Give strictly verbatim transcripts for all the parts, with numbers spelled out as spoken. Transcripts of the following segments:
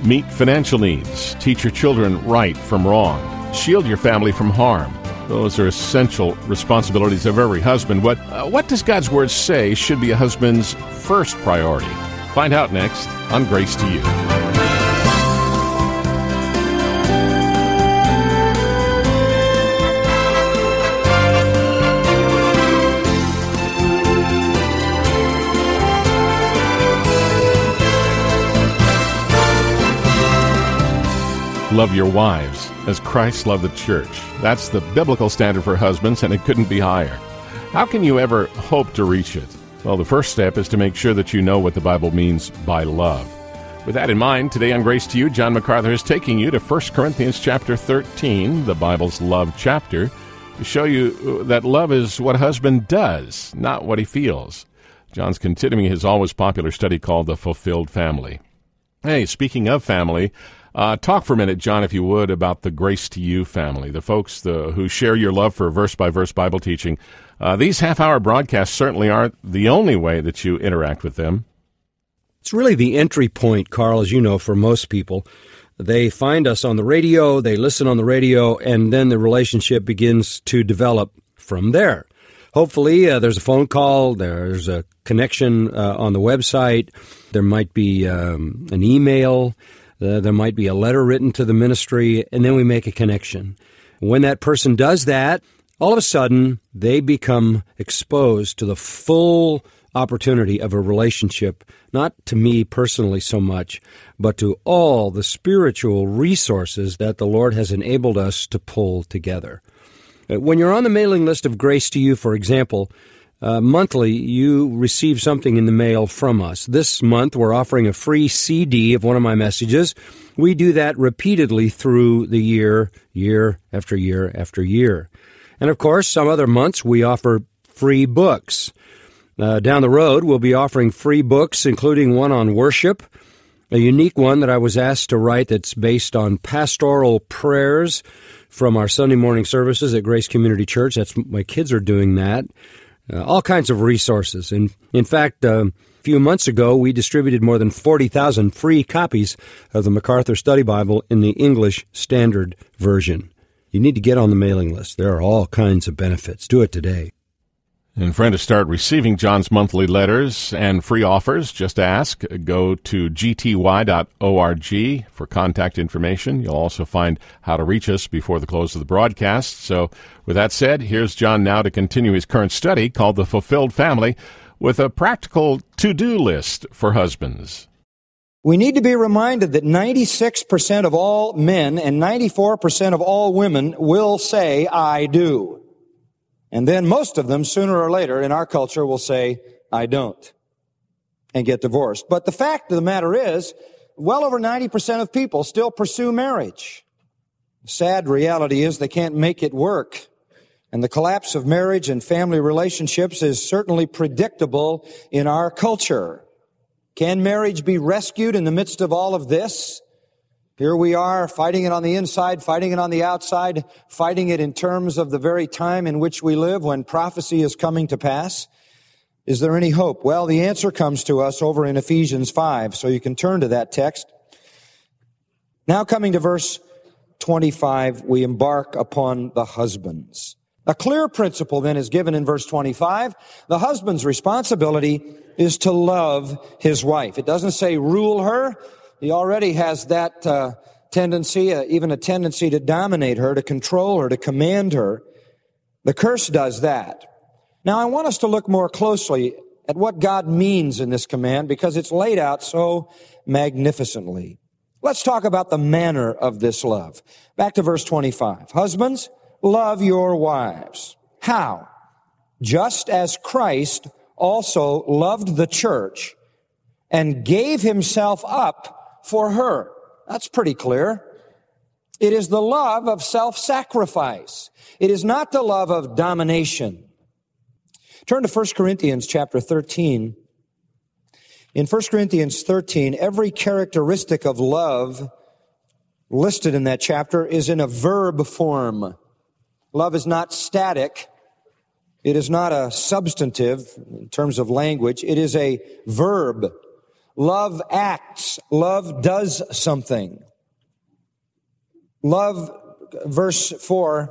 Meet financial needs. Teach your children right from wrong. Shield your family from harm. Those are essential responsibilities of every husband. What, uh, what does God's Word say should be a husband's first priority? Find out next on Grace to You. Love your wives as Christ loved the church. That's the biblical standard for husbands, and it couldn't be higher. How can you ever hope to reach it? Well, the first step is to make sure that you know what the Bible means by love. With that in mind, today on Grace to You, John MacArthur is taking you to First Corinthians chapter thirteen, the Bible's love chapter, to show you that love is what a husband does, not what he feels. John's continuing his always popular study called The Fulfilled Family. Hey, speaking of family, Uh, talk for a minute, John, if you would, about the Grace to You family, the folks the, who share your love for verse-by-verse Bible teaching. Uh, these half-hour broadcasts certainly aren't the only way that you interact with them. It's really the entry point, Carl, as you know, for most people. They find us on the radio, they listen on the radio, and then the relationship begins to develop from there. Hopefully, uh, there's a phone call, there's a connection uh, on the website, there might be um, an email, Uh, there might be a letter written to the ministry, and then we make a connection. When that person does that, all of a sudden, they become exposed to the full opportunity of a relationship, not to me personally so much, but to all the spiritual resources that the Lord has enabled us to pull together. When you're on the mailing list of Grace to You, for example, Uh, monthly, you receive something in the mail from us. This month, we're offering a free C D of one of my messages. We do that repeatedly through the year, year after year after year. And of course, some other months, we offer free books. Uh, down the road, we'll be offering free books, including one on worship, a unique one that I was asked to write that's based on pastoral prayers from our Sunday morning services at Grace Community Church. That's my kids are doing that. Uh, all kinds of resources. And in fact, uh, a few months ago, we distributed more than forty thousand free copies of the MacArthur Study Bible in the English Standard Version. You need to get on the mailing list. There are all kinds of benefits. Do it today. And friend, to start receiving John's monthly letters and free offers, just ask. Go to g t y dot org for contact information. You'll also find how to reach us before the close of the broadcast. So with that said, here's John now to continue his current study called The Fulfilled Family with a practical to-do list for husbands. We need to be reminded that ninety-six percent of all men and ninety-four percent of all women will say, I do. And then most of them, sooner or later, in our culture, will say, I don't, and get divorced. But the fact of the matter is, well over ninety percent of people still pursue marriage. The sad reality is they can't make it work. And the collapse of marriage and family relationships is certainly predictable in our culture. Can marriage be rescued in the midst of all of this? Here we are, fighting it on the inside, fighting it on the outside, fighting it in terms of the very time in which we live when prophecy is coming to pass. Is there any hope? Well, the answer comes to us over in Ephesians five, so you can turn to that text. Now coming to verse twenty-five, we embark upon the husbands. A clear principle then is given in verse twenty-five. The husband's responsibility is to love his wife. It doesn't say rule her. He already has that uh, tendency, uh, even a tendency to dominate her, to control her, to command her. The curse does that. Now, I want us to look more closely at what God means in this command because it's laid out so magnificently. Let's talk about the manner of this love. Back to verse twenty-five. Husbands, love your wives. How? Just as Christ also loved the church and gave himself up for her. That's pretty clear. It is the love of self-sacrifice. It is not the love of domination. Turn to First Corinthians chapter thirteen. In First Corinthians thirteen, every characteristic of love listed in that chapter is in a verb form. Love is not static. It is not a substantive in terms of language. It is a verb. Love acts. Love does something. Love, verse four,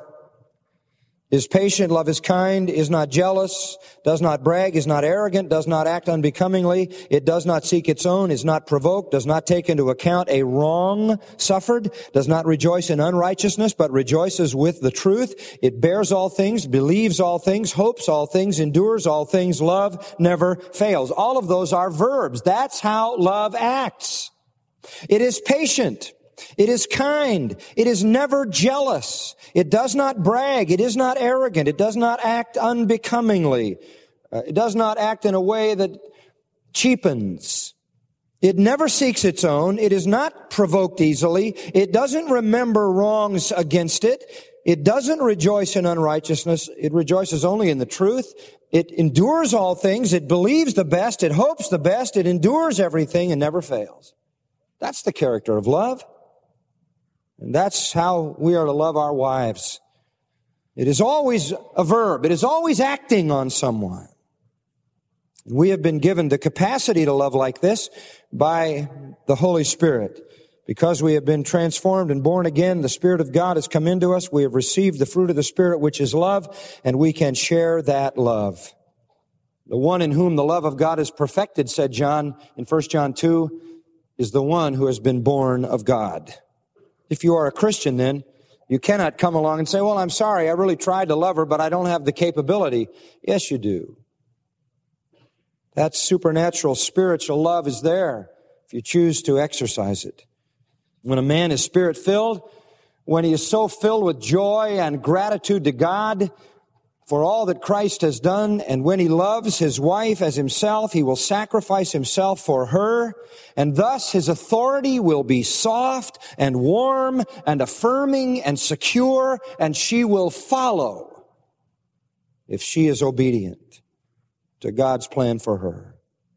is patient, love is kind, is not jealous, does not brag, is not arrogant, does not act unbecomingly, it does not seek its own, is not provoked, does not take into account a wrong suffered, does not rejoice in unrighteousness, but rejoices with the truth. It bears all things, believes all things, hopes all things, endures all things. Love never fails. All of those are verbs. That's how love acts. It is patient. It is kind. It is never jealous. It does not brag. It is not arrogant. It does not act unbecomingly. Uh, it does not act in a way that cheapens. It never seeks its own. It is not provoked easily. It doesn't remember wrongs against it. It doesn't rejoice in unrighteousness. It rejoices only in the truth. It endures all things. It believes the best. It hopes the best. It endures everything and never fails. That's the character of love. And that's how we are to love our wives. It is always a verb. It is always acting on someone. We have been given the capacity to love like this by the Holy Spirit. Because we have been transformed and born again, the Spirit of God has come into us. We have received the fruit of the Spirit, which is love, and we can share that love. The one in whom the love of God is perfected, said John in First John two, is the one who has been born of God. If you are a Christian, then, you cannot come along and say, well, I'm sorry, I really tried to love her, but I don't have the capability. Yes, you do. That supernatural, spiritual love is there if you choose to exercise it. When a man is Spirit-filled, when he is so filled with joy and gratitude to God for all that Christ has done, and when he loves his wife as himself, he will sacrifice himself for her, and thus his authority will be soft and warm and affirming and secure, and she will follow if she is obedient to God's plan for her.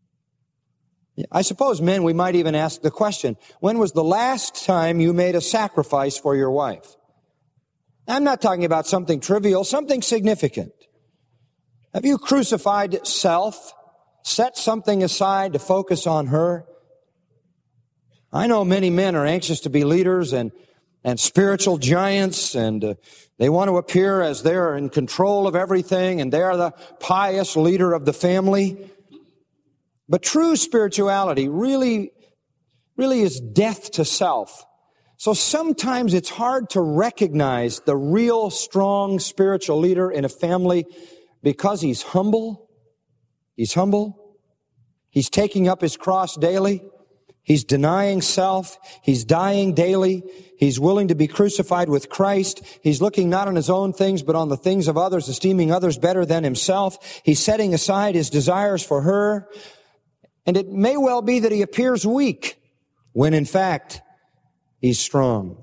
I suppose, men, we might even ask the question, when was the last time you made a sacrifice for your wife? I'm not talking about something trivial, something significant. Have you crucified self, set something aside to focus on her? I know many men are anxious to be leaders and, and spiritual giants, and uh, they want to appear as they're in control of everything, and they're the pious leader of the family. But true spirituality really, really is death to self. So sometimes it's hard to recognize the real strong spiritual leader in a family because he's humble. He's humble. He's taking up his cross daily. He's denying self. He's dying daily. He's willing to be crucified with Christ. He's looking not on his own things, but on the things of others, esteeming others better than himself. He's setting aside his desires for her. And it may well be that he appears weak when in fact he's strong.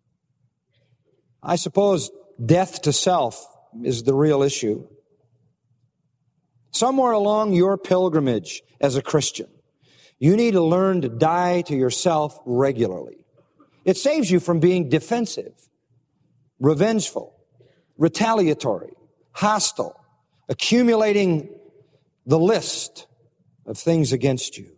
I suppose death to self is the real issue. Somewhere along your pilgrimage as a Christian, you need to learn to die to yourself regularly. It saves you from being defensive, revengeful, retaliatory, hostile, accumulating the list of things against you.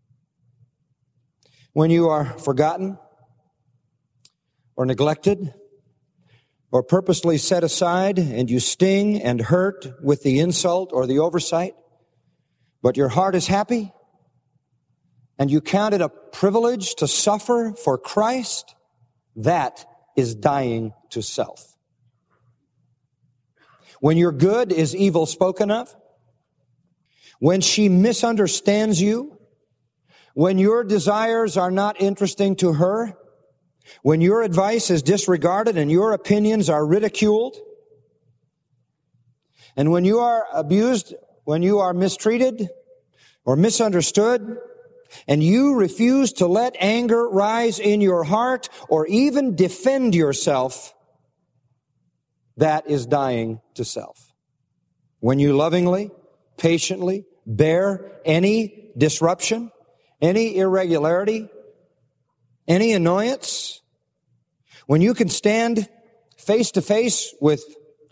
When you are forgotten, or neglected, or purposely set aside, and you sting and hurt with the insult or the oversight, but your heart is happy, and you count it a privilege to suffer for Christ, that is dying to self. When your good is evil spoken of, when she misunderstands you, when your desires are not interesting to her, when your advice is disregarded and your opinions are ridiculed, and when you are abused, when you are mistreated or misunderstood, and you refuse to let anger rise in your heart or even defend yourself, that is dying to self. When you lovingly, patiently bear any disruption, any irregularity, any annoyance, when you can stand face to face with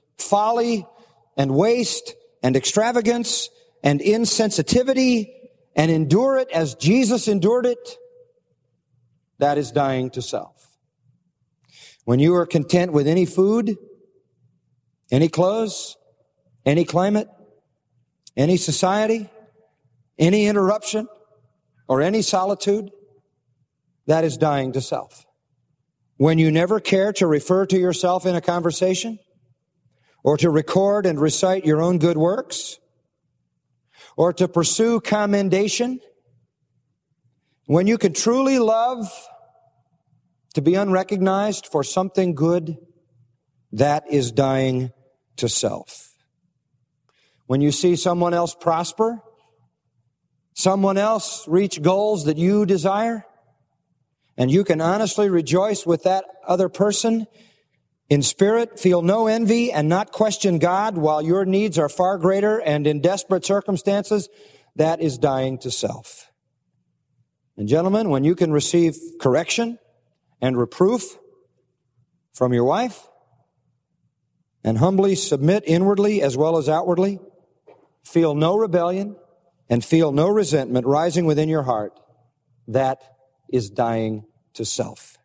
folly and waste and extravagance and insensitivity and endure it as Jesus endured it, that is dying to self. When you are content with any food, any clothes, any climate, any society, any interruption, or any solitude, that is dying to self. When you never care to refer to yourself in a conversation, or to record and recite your own good works, or to pursue commendation, when you can truly love to be unrecognized for something good, that is dying to self. When you see someone else prosper, someone else reach goals that you desire, and you can honestly rejoice with that other person in spirit, feel no envy, and not question God while your needs are far greater and in desperate circumstances, that is dying to self. And gentlemen, when you can receive correction and reproof from your wife and humbly submit inwardly as well as outwardly, feel no rebellion and feel no resentment rising within your heart, that is dying to self.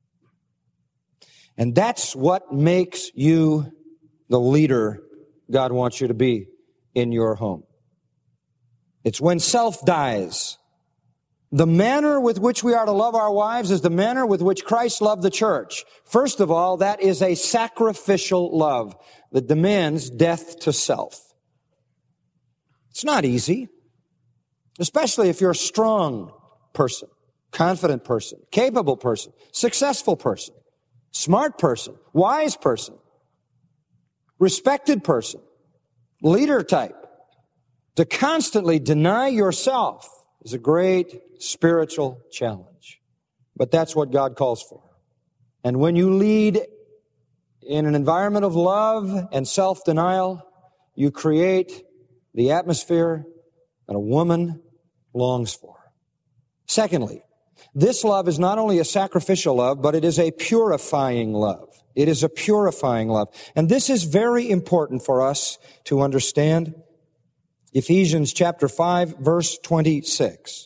And that's what makes you the leader God wants you to be in your home. It's when self dies. The manner with which we are to love our wives is the manner with which Christ loved the church. First of all, that is a sacrificial love that demands death to self. It's not easy, especially if you're a strong person, confident person, capable person, successful person, smart person, wise person, respected person, leader type. To constantly deny yourself is a great spiritual challenge. But that's what God calls for. And when you lead in an environment of love and self-denial, you create the atmosphere that a woman longs for. Secondly, this love is not only a sacrificial love, but it is a purifying love. It is a purifying love. And this is very important for us to understand. Ephesians chapter five, verse twenty-six.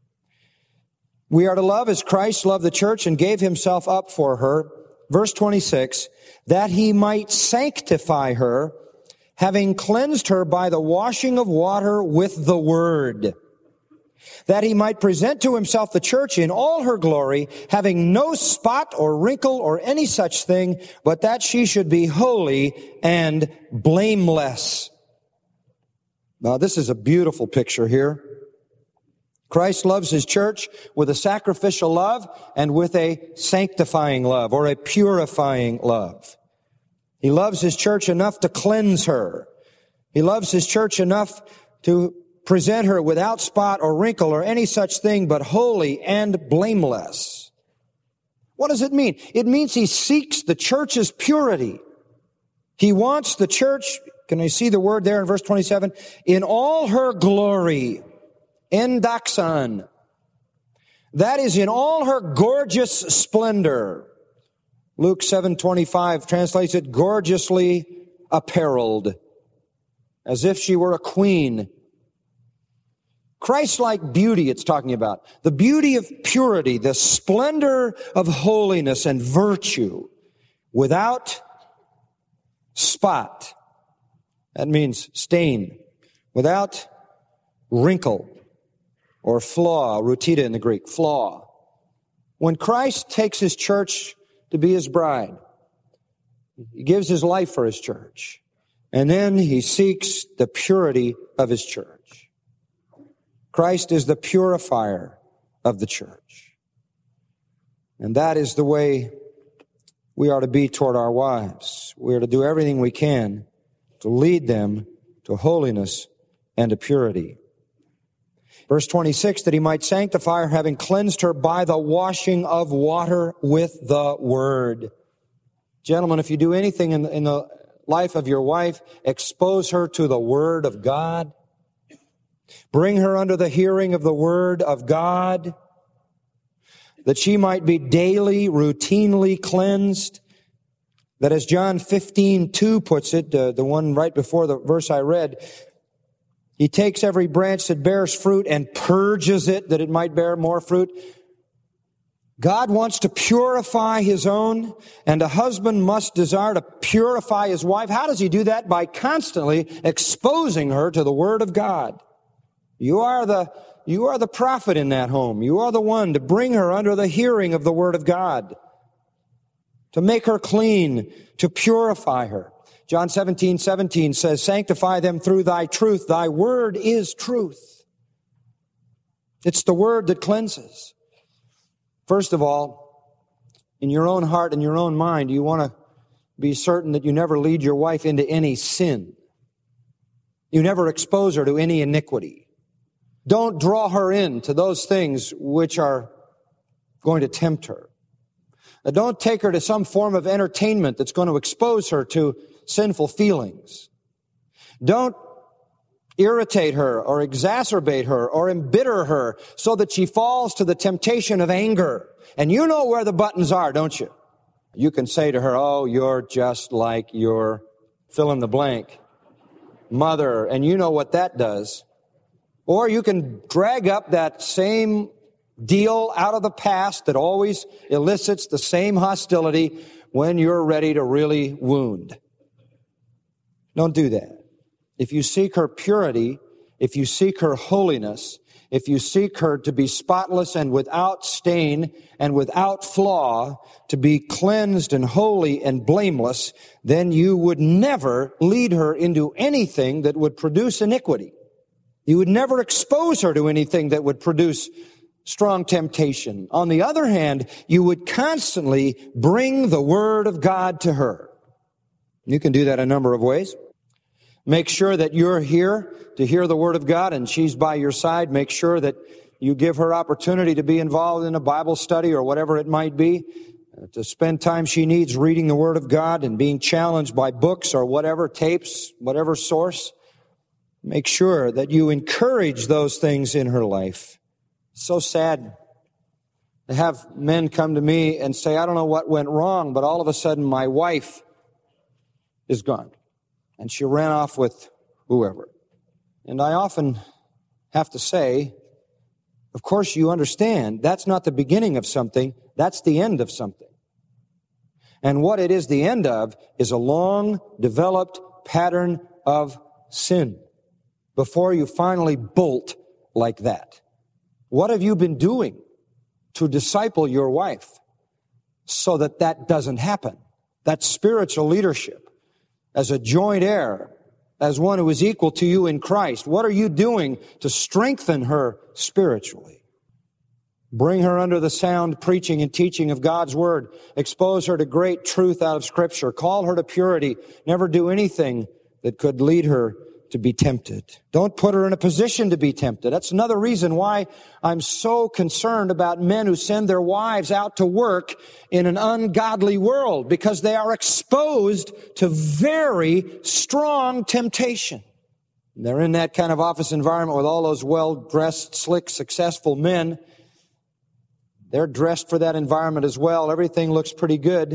We are to love as Christ loved the church and gave himself up for her. Verse twenty-six, that he might sanctify her, having cleansed her by the washing of water with the word, that he might present to himself the church in all her glory, having no spot or wrinkle or any such thing, but that she should be holy and blameless. Now, this is a beautiful picture here. Christ loves his church with a sacrificial love and with a sanctifying love or a purifying love. He loves his church enough to cleanse her. He loves his church enough to present her without spot or wrinkle or any such thing, but holy and blameless. What does it mean? It means he seeks the church's purity. He wants the church, can you see the word there in verse twenty-seven? In all her glory, endoxon. That is in all her gorgeous splendor. Luke seven twenty-five translates it gorgeously appareled, as if she were a queen. Christ-like beauty it's talking about. The beauty of purity, the splendor of holiness and virtue without spot. That means stain. Without wrinkle or flaw, rutita in the Greek, flaw. When Christ takes his church to be his bride, he gives his life for his church. And then he seeks the purity of his church. Christ is the purifier of the church. And that is the way we are to be toward our wives. We are to do everything we can to lead them to holiness and to purity. Verse twenty-six, that he might sanctify her, having cleansed her by the washing of water with the word. Gentlemen, if you do anything in the, in the life of your wife, expose her to the word of God. Bring her under the hearing of the word of God, that she might be daily, routinely cleansed. That as John fifteen two puts it, uh, the one right before the verse I read, He takes every branch that bears fruit and purges it that it might bear more fruit. God wants to purify His own, and a husband must desire to purify his wife. How does he do that? By constantly exposing her to the Word of God. You are the, you are the prophet in that home. You are the one to bring her under the hearing of the Word of God, to make her clean, to purify her. John seventeen seventeen says, sanctify them through thy truth. Thy word is truth. It's the word that cleanses. First of all, in your own heart and your own mind, you want to be certain that you never lead your wife into any sin. You never expose her to any iniquity. Don't draw her into those things which are going to tempt her. Don't take her to some form of entertainment that's going to expose her to sinful feelings. Don't irritate her or exacerbate her or embitter her so that she falls to the temptation of anger. And you know where the buttons are, don't you? You can say to her, oh, you're just like your fill in the blank mother, and you know what that does. Or you can drag up that same deal out of the past that always elicits the same hostility when you're ready to really wound. Don't do that. If you seek her purity, if you seek her holiness, if you seek her to be spotless and without stain and without flaw, to be cleansed and holy and blameless, then you would never lead her into anything that would produce iniquity. You would never expose her to anything that would produce strong temptation. On the other hand, you would constantly bring the Word of God to her. You can do that a number of ways. Make sure that you're here to hear the Word of God and she's by your side. Make sure that you give her opportunity to be involved in a Bible study or whatever it might be, to spend time she needs reading the Word of God and being challenged by books or whatever, tapes, whatever source. Make sure that you encourage those things in her life. It's so sad to have men come to me and say, I don't know what went wrong, but all of a sudden my wife is gone. And she ran off with whoever. And I often have to say, of course you understand, that's not the beginning of something, that's the end of something. And what it is the end of is a long developed pattern of sin before you finally bolt like that. What have you been doing to disciple your wife so that that doesn't happen? That's spiritual leadership. As a joint heir, as one who is equal to you in Christ, what are you doing to strengthen her spiritually? Bring her under the sound preaching and teaching of God's Word. Expose her to great truth out of Scripture. Call her to purity. Never do anything that could lead her to be tempted. Don't put her in a position to be tempted. That's another reason why I'm so concerned about men who send their wives out to work in an ungodly world, because they are exposed to very strong temptation. They're in that kind of office environment with all those well-dressed, slick, successful men. They're dressed for that environment as well. Everything looks pretty good.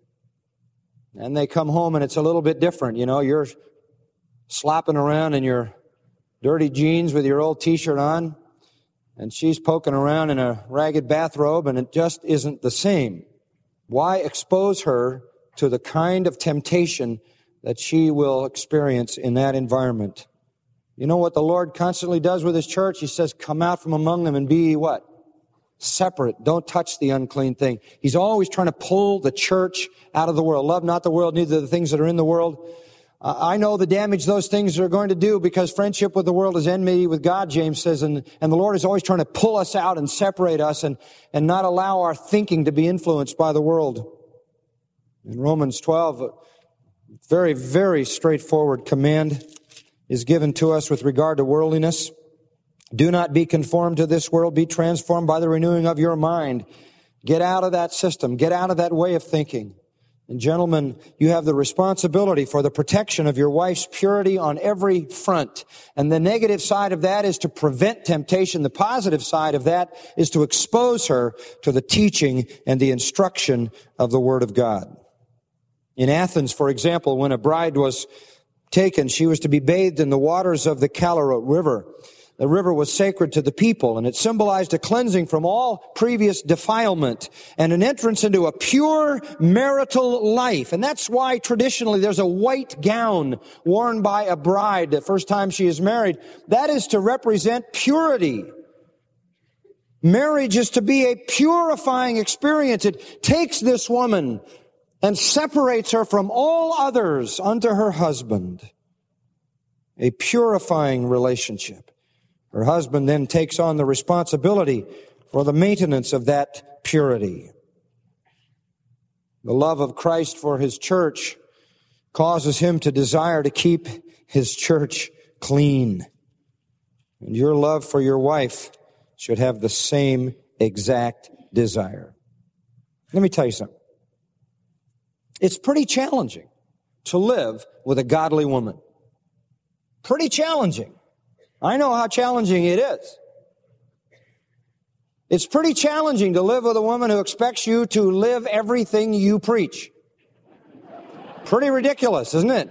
And they come home and it's a little bit different. You know, you're slopping around in your dirty jeans with your old t-shirt on, and she's poking around in a ragged bathrobe, and it just isn't the same. Why expose her to the kind of temptation that she will experience in that environment? You know what the Lord constantly does with His church? He says, come out from among them and be what? Separate. Don't touch the unclean thing. He's always trying to pull the church out of the world. Love not the world, neither the things that are in the world. Uh, I know the damage those things are going to do, because friendship with the world is enmity with God, James says, and, and the Lord is always trying to pull us out and separate us and, and not allow our thinking to be influenced by the world. In Romans twelve, a very, very straightforward command is given to us with regard to worldliness. Do not be conformed to this world, be transformed by the renewing of your mind. Get out of that system, get out of that way of thinking. And gentlemen, you have the responsibility for the protection of your wife's purity on every front. And the negative side of that is to prevent temptation. The positive side of that is to expose her to the teaching and the instruction of the Word of God. In Athens, for example, when a bride was taken, she was to be bathed in the waters of the Calorot River. The river was sacred to the people, and it symbolized a cleansing from all previous defilement and an entrance into a pure marital life. And that's why traditionally there's a white gown worn by a bride the first time she is married. That is to represent purity. Marriage is to be a purifying experience. It takes this woman and separates her from all others unto her husband. A purifying relationship. Her husband then takes on the responsibility for the maintenance of that purity. The love of Christ for his church causes him to desire to keep his church clean. And your love for your wife should have the same exact desire. Let me tell you something. It's pretty challenging to live with a godly woman. Pretty challenging. I know how challenging it is. It's pretty challenging to live with a woman who expects you to live everything you preach. Pretty ridiculous, isn't it?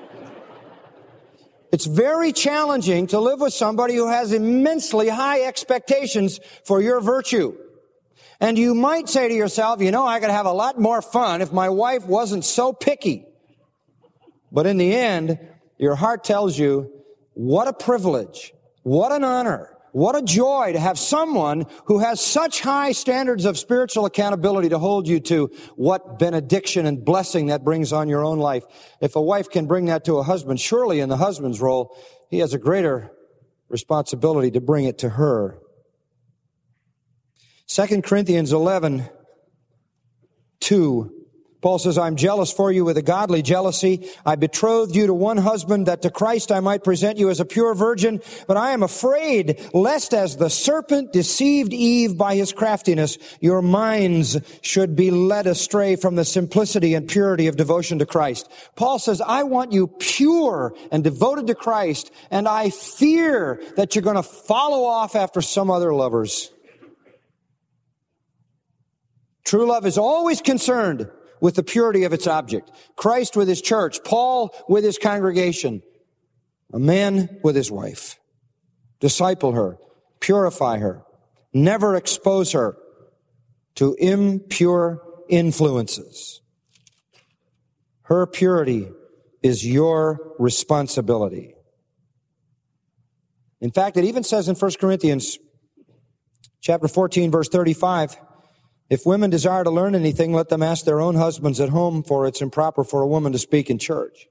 It's very challenging to live with somebody who has immensely high expectations for your virtue. And you might say to yourself, you know, I could have a lot more fun if my wife wasn't so picky. But in the end, your heart tells you, what a privilege, what an honor, what a joy to have someone who has such high standards of spiritual accountability to hold you to. What benediction and blessing that brings on your own life. If a wife can bring that to a husband, surely in the husband's role, he has a greater responsibility to bring it to her. Second Corinthians eleven, two. Paul says, I'm jealous for you with a godly jealousy. I betrothed you to one husband that to Christ I might present you as a pure virgin. But I am afraid lest as the serpent deceived Eve by his craftiness, your minds should be led astray from the simplicity and purity of devotion to Christ. Paul says, I want you pure and devoted to Christ, and I fear that you're going to follow off after some other lovers. True love is always concerned with the purity of its object. Christ with his church, Paul with his congregation, a man with his wife. Disciple her, purify her, never expose her to impure influences. Her purity is your responsibility. In fact, it even says in First Corinthians chapter fourteen, verse thirty-five, if women desire to learn anything, let them ask their own husbands at home, for it's improper for a woman to speak in church.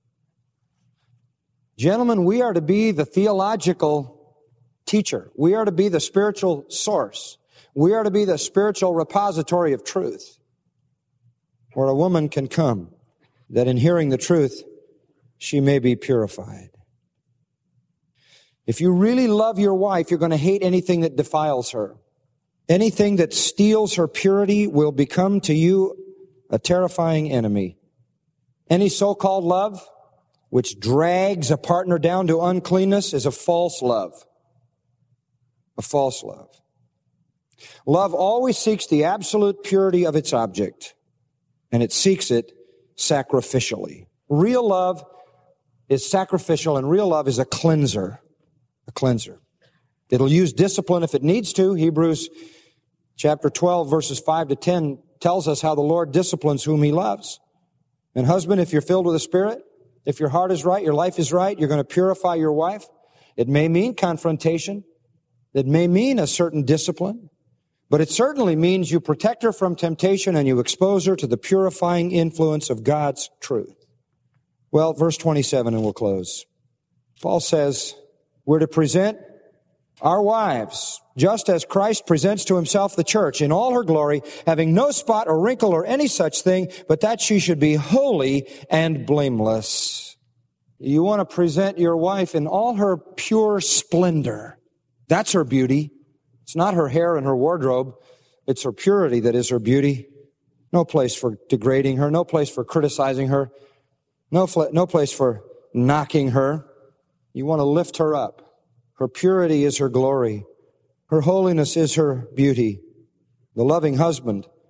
Gentlemen, we are to be the theological teacher. We are to be the spiritual source. We are to be the spiritual repository of truth, where a woman can come, that in hearing the truth, she may be purified. If you really love your wife, you're going to hate anything that defiles her. Anything that steals her purity will become to you a terrifying enemy. Any so-called love which drags a partner down to uncleanness is a false love. A false love. Love always seeks the absolute purity of its object, and it seeks it sacrificially. Real love is sacrificial, and real love is a cleanser. A cleanser. It'll use discipline if it needs to. Hebrews chapter twelve, verses five to ten tells us how the Lord disciplines whom he loves. And husband, if you're filled with the Spirit, if your heart is right, your life is right, you're going to purify your wife. It may mean confrontation. It may mean a certain discipline. But it certainly means you protect her from temptation and you expose her to the purifying influence of God's truth. Well, verse twenty-seven, and we'll close. Paul says, we're to present our wives, just as Christ presents to himself the church in all her glory, having no spot or wrinkle or any such thing, but that she should be holy and blameless. You want to present your wife in all her pure splendor. That's her beauty. It's not her hair and her wardrobe. It's her purity that is her beauty. No place for degrading her, no place for criticizing her, no, fl- no place for knocking her. You want to lift her up. Her purity is her glory. Her holiness is her beauty. The loving husband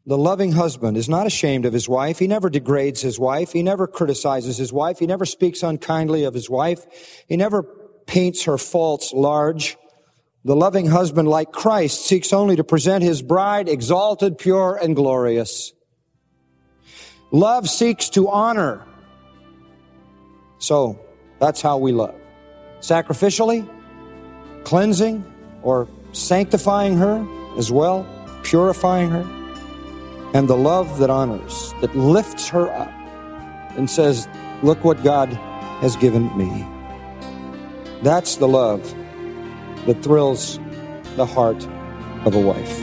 The loving husband is not ashamed of his wife. He never degrades his wife. He never criticizes his wife. He never speaks unkindly of his wife. He never paints her faults large. The loving husband, like Christ, seeks only to present his bride exalted, pure, and glorious. Love seeks to honor. So, that's how we love. Sacrificially, cleansing, or sanctifying her as well, purifying her. And the love that honors, that lifts her up and says, look what God has given me. That's the love that thrills the heart of a wife.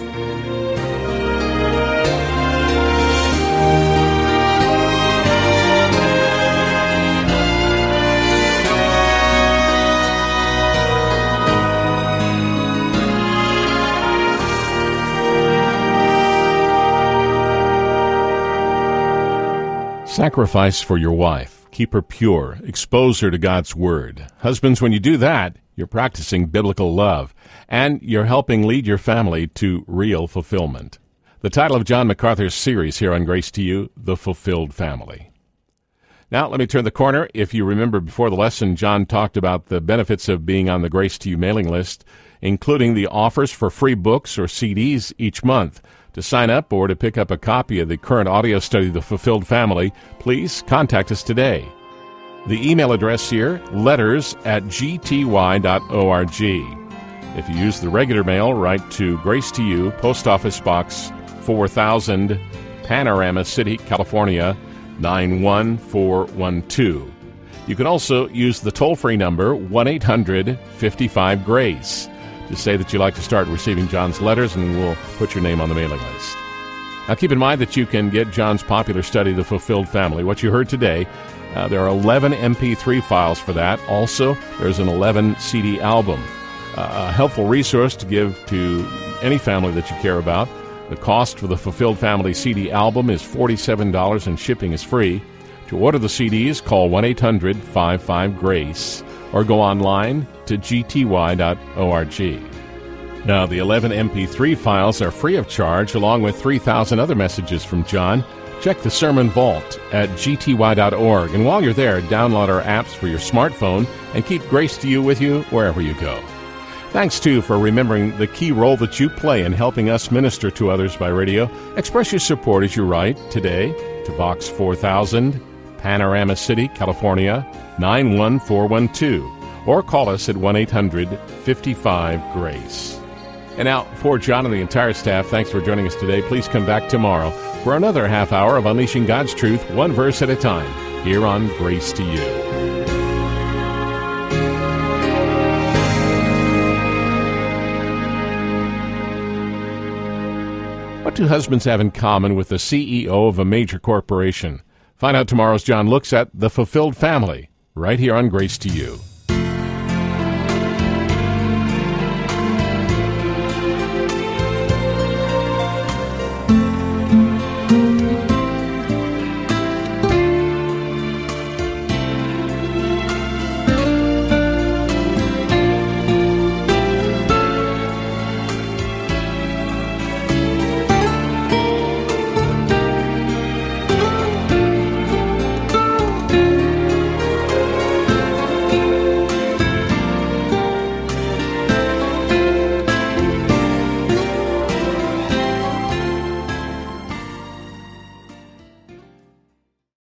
Sacrifice for your wife. Keep her pure. Expose her to God's Word. Husbands, when you do that, you're practicing biblical love, and you're helping lead your family to real fulfillment. The title of John MacArthur's series here on Grace to You, The Fulfilled Family. Now, let me turn the corner. If you remember before the lesson, John talked about the benefits of being on the Grace to You mailing list, including the offers for free books or C Ds each month. To sign up or to pick up a copy of the current audio study, The Fulfilled Family, please contact us today. The email address here, letters at g t y dot org. If you use the regular mail, write to Grace to You, Post Office Box four thousand, Panorama City, California, nine one four one two. You can also use the toll-free number, one eight hundred fifty-five GRACE. Just say that you'd like to start receiving John's letters, and we'll put your name on the mailing list. Now, keep in mind that you can get John's popular study, The Fulfilled Family. What you heard today, uh, there are eleven M P three files for that. Also, there's an eleven C D album, uh, a helpful resource to give to any family that you care about. The cost for the Fulfilled Family C D album is forty-seven dollars, and shipping is free. To order the C Ds, call one eight hundred fifty-five GRACE or go online to g t y dot org. Now, the eleven M P three files are free of charge, along with three thousand other messages from John. Check the Sermon Vault at g t y dot org. And while you're there, download our apps for your smartphone and keep Grace to You with you wherever you go. Thanks, too, for remembering the key role that you play in helping us minister to others by radio. Express your support as you write today to Box four thousand, Panorama City, California, nine one four one two, or call us at one eight hundred fifty-five GRACE. And now, for John and the entire staff, thanks for joining us today. Please come back tomorrow for another half hour of Unleashing God's Truth, one verse at a time, here on Grace to You. What do husbands have in common with the C E O of a major corporation? Find out tomorrow as John looks at The Fulfilled Family, right here on Grace to You.